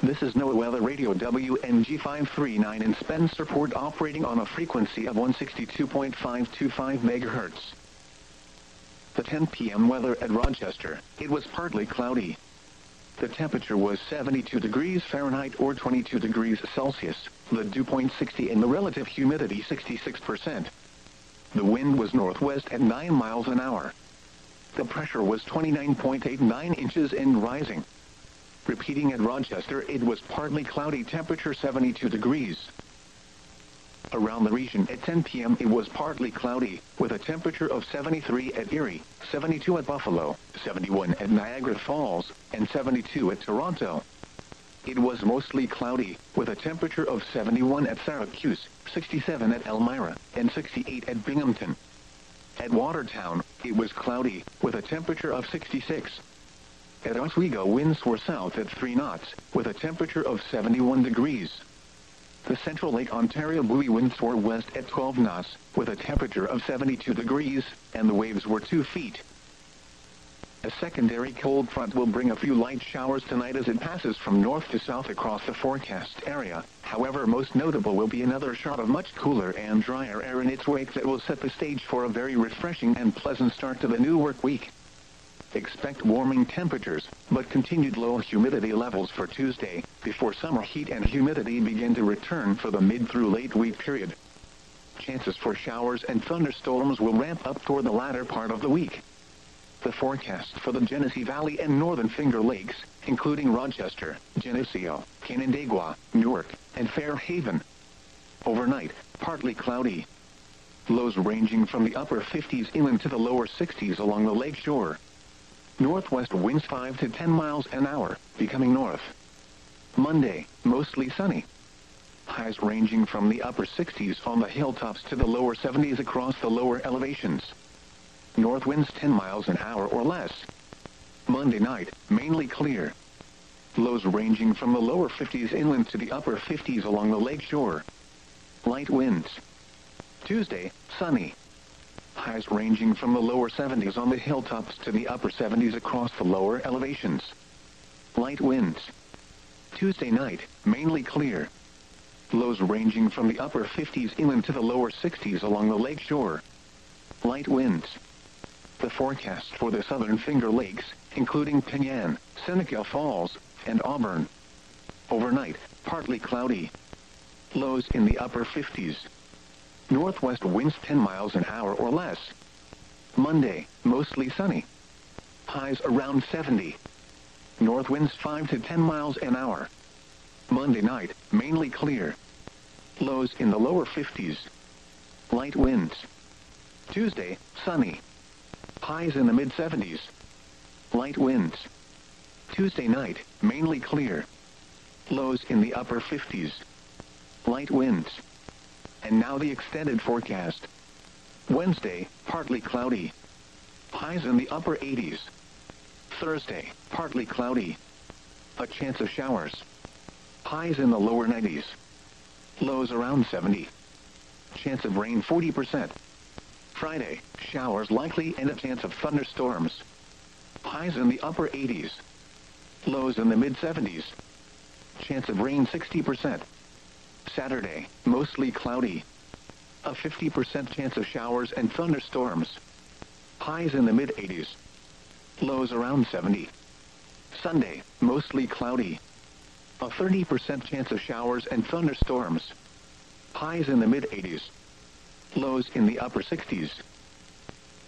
This is NOAA Weather Radio WNG539 in Spencerport, operating on a frequency of 162.525 MHz. The 10 p.m. weather at Rochester. It was partly cloudy. The temperature was 72 degrees Fahrenheit or 22 degrees Celsius, the dew point 60 and the relative humidity 66%. The wind was northwest at 9 miles an hour. The pressure was 29.89 inches and rising. Repeating at Rochester, it was partly cloudy, temperature 72 degrees. Around the region at 10 p.m. it was partly cloudy, with a temperature of 73 at Erie, 72 at Buffalo, 71 at Niagara Falls, and 72 at Toronto. It was mostly cloudy, with a temperature of 71 at Syracuse, 67 at Elmira, and 68 at Binghamton. At Watertown, it was cloudy, with a temperature of 66. At Oswego, winds were south at 3 knots, with a temperature of 71 degrees. The Central Lake Ontario buoy winds were west at 12 knots, with a temperature of 72 degrees, and the waves were 2 feet. A secondary cold front will bring a few light showers tonight as it passes from north to south across the forecast area. However, most notable will be another shot of much cooler and drier air in its wake that will set the stage for a very refreshing and pleasant start to the new work week. Expect warming temperatures, but continued low humidity levels for Tuesday, before summer heat and humidity begin to return for the mid through late week period. Chances for showers and thunderstorms will ramp up toward the latter part of the week. The forecast for the Genesee Valley and Northern Finger Lakes, including Rochester, Geneseo, Canandaigua, Newark, and Fairhaven. Overnight, partly cloudy. Lows ranging from the upper 50s inland to the lower 60s along the lake shore. Northwest winds 5 to 10 miles an hour, becoming north. Monday, mostly sunny. Highs ranging from the upper 60s on the hilltops to the lower 70s across the lower elevations. North winds 10 miles an hour or less. Monday night, mainly clear. Lows ranging from the lower 50s inland to the upper 50s along the lake shore. Light winds. Tuesday, sunny. Highs ranging from the lower 70s on the hilltops to the upper 70s across the lower elevations. Light winds. Tuesday night, mainly clear. Lows ranging from the upper 50s inland to the lower 60s along the lake shore. Light winds. The forecast for the Southern Finger Lakes, including Penyan, Seneca Falls, and Auburn. Overnight, partly cloudy. Lows in the upper 50s. Northwest winds 10 miles an hour or less. Monday, mostly sunny. Highs around 70. North winds 5 to 10 miles an hour. Monday night, mainly clear. Lows in the lower 50s. Light winds. Tuesday, sunny. Highs in the mid-70s. Light winds. Tuesday night, mainly clear. Lows in the upper 50s. Light winds. And now the extended forecast. Wednesday, partly cloudy. Highs in the upper 80s. Thursday, partly cloudy. A chance of showers. Highs in the lower 90s. Lows around 70. Chance of rain 40%. Friday, showers likely and a chance of thunderstorms. Highs in the upper 80s. Lows in the mid-70s. Chance of rain 60%. Saturday, mostly cloudy. A 50% chance of showers and thunderstorms. Highs in the mid-80s. Lows around 70. Sunday, mostly cloudy. A 30% chance of showers and thunderstorms. Highs in the mid-80s. Lows in the upper 60s.